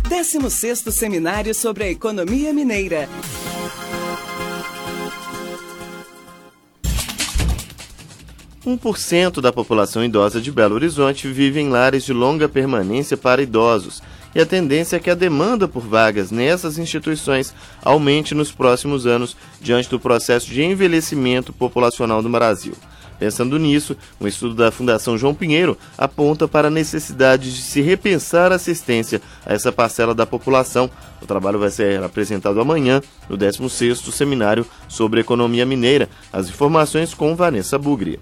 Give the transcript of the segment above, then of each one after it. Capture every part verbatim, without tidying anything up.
décimo sexto Seminário sobre a Economia Mineira. um por cento da população idosa de Belo Horizonte vive em lares de longa permanência para idosos, e a tendência é que a demanda por vagas nessas instituições aumente nos próximos anos diante do processo de envelhecimento populacional do Brasil. Pensando nisso, um estudo da Fundação João Pinheiro aponta para a necessidade de se repensar a assistência a essa parcela da população. O trabalho vai ser apresentado amanhã no décimo sexto Seminário sobre Economia Mineira. As informações com Vanessa Bugri.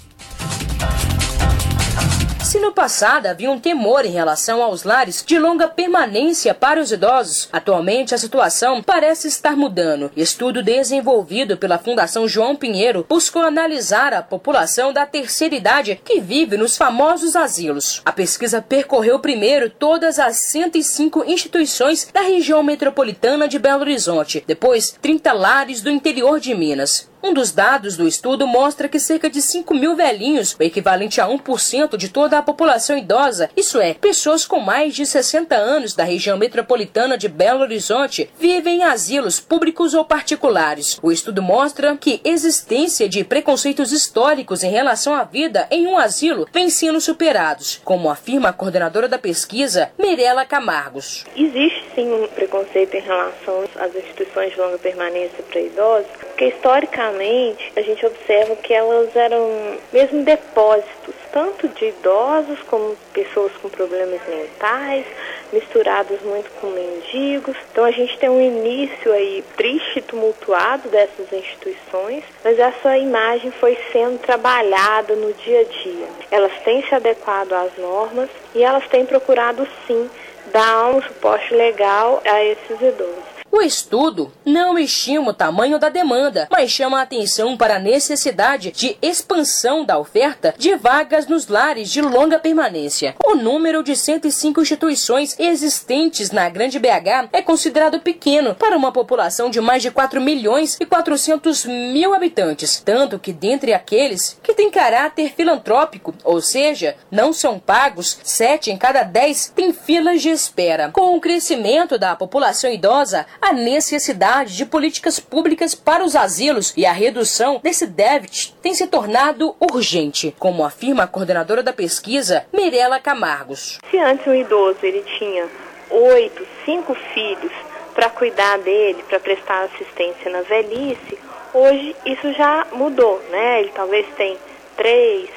Se no passado havia um temor em relação aos lares de longa permanência para os idosos, atualmente a situação parece estar mudando. Estudo desenvolvido pela Fundação João Pinheiro buscou analisar a população da terceira idade que vive nos famosos asilos. A pesquisa percorreu primeiro todas as cento e cinco instituições da região metropolitana de Belo Horizonte, depois trinta lares do interior de Minas. Um dos dados do estudo mostra que cerca de cinco mil velhinhos, o equivalente a um por cento de toda a população idosa, isso é, pessoas com mais de sessenta anos da região metropolitana de Belo Horizonte, vivem em asilos públicos ou particulares. O estudo mostra que existência de preconceitos históricos em relação à vida em um asilo vem sendo superados, como afirma a coordenadora da pesquisa, Mirela Camargos. Existe sim um preconceito em relação às instituições de longa permanência para idosos, porque historicamente a gente observa que elas eram mesmo depósitos, tanto de idosos como pessoas com problemas mentais, misturados muito com mendigos. Então a gente tem um início aí triste e tumultuado dessas instituições, mas essa imagem foi sendo trabalhada no dia a dia. Elas têm se adequado às normas e elas têm procurado sim dar um suporte legal a esses idosos. O estudo não estima o tamanho da demanda, mas chama a atenção para a necessidade de expansão da oferta de vagas nos lares de longa permanência. O número de cento e cinco instituições existentes na Grande B H é considerado pequeno para uma população de mais de quatro milhões e quatrocentos mil habitantes, tanto que dentre aqueles que têm caráter filantrópico, ou seja, não são pagos, sete em cada dez têm filas de espera. Com o crescimento da população idosa, a necessidade de políticas públicas para os asilos e a redução desse déficit tem se tornado urgente, como afirma a coordenadora da pesquisa, Mirela Camargos. Se antes um idoso ele tinha oito, cinco filhos para cuidar dele, para prestar assistência na velhice, hoje isso já mudou, né? Ele talvez tem três,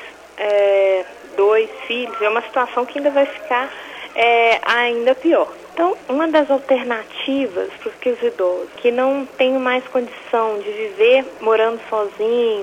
é, dois filhos, é uma situação que ainda vai ficar é, ainda pior. Então, uma das alternativas para os idosos que não têm mais condição de viver morando sozinho,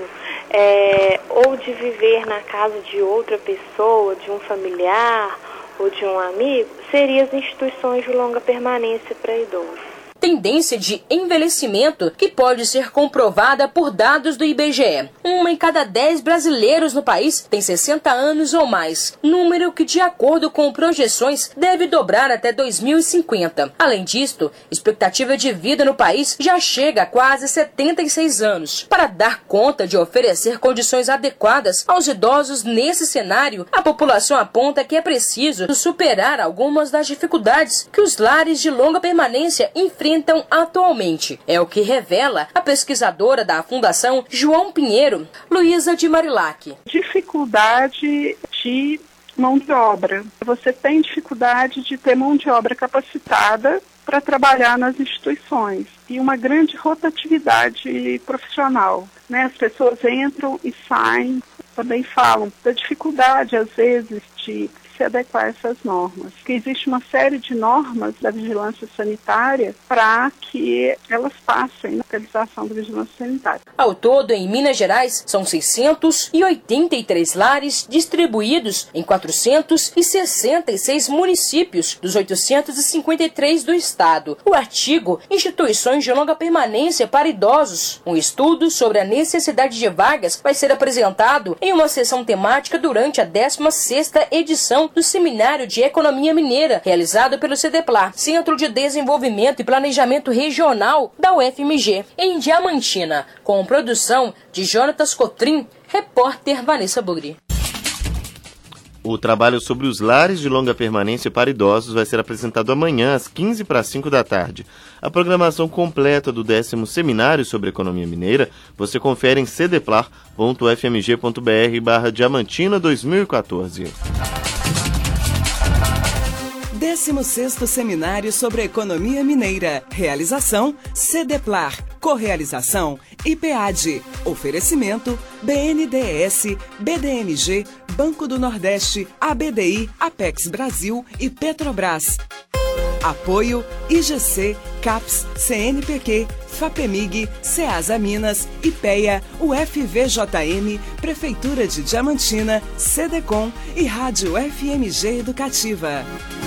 é, ou de viver na casa de outra pessoa, de um familiar ou de um amigo, seriam as instituições de longa permanência para idosos. Tendência de envelhecimento que pode ser comprovada por dados do I B G E. Uma em cada dez brasileiros no país tem sessenta anos ou mais, número que, de acordo com projeções, deve dobrar até dois mil e cinquenta. Além disto, expectativa de vida no país já chega a quase setenta e seis anos. Para dar conta de oferecer condições adequadas aos idosos nesse cenário, a população aponta que é preciso superar algumas das dificuldades que os lares de longa permanência enfrentam atualmente. É o que revela a pesquisadora da Fundação João Pinheiro, Luísa de Marilac. Dificuldade de mão de obra. Você tem dificuldade de ter mão de obra capacitada para trabalhar nas instituições e uma grande rotatividade profissional, né? As pessoas entram e saem, também falam da dificuldade, às vezes, de se adequar a essas normas. Porque existe uma série de normas da vigilância sanitária para que elas passem na realização da vigilância sanitária. Ao todo, em Minas Gerais, são seiscentos e oitenta e três lares distribuídos em quatrocentos e sessenta e seis municípios dos oitocentos e cinquenta e três do estado. O artigo Instituições de Longa Permanência para Idosos, um estudo sobre a necessidade de vagas, vai ser apresentado em uma sessão temática durante a décima sexta edição do Seminário de Economia Mineira, realizado pelo CEDEPLAR, Centro de Desenvolvimento e Planejamento Regional da U F M G, em Diamantina, com produção de Jonatas Cotrim, repórter Vanessa Bugri. O trabalho sobre os lares de longa permanência para idosos vai ser apresentado amanhã, às quinze para as cinco da tarde. A programação completa do décimo Seminário sobre Economia Mineira você confere em cdeplar ponto f m g ponto b r barra Diamantina dois mil e quatorze. décimo sexto Seminário sobre Economia Mineira. Realização Cedeplar. Correalização I P A D. Oferecimento B N D E S, B D M G, Banco do Nordeste, A B D I, Apex Brasil e Petrobras. Apoio I G C, CAPES, C N P Q, FAPEMIG, Ceasa Minas, IPEA, U F V J M, Prefeitura de Diamantina, Cedecom e Rádio F M G Educativa.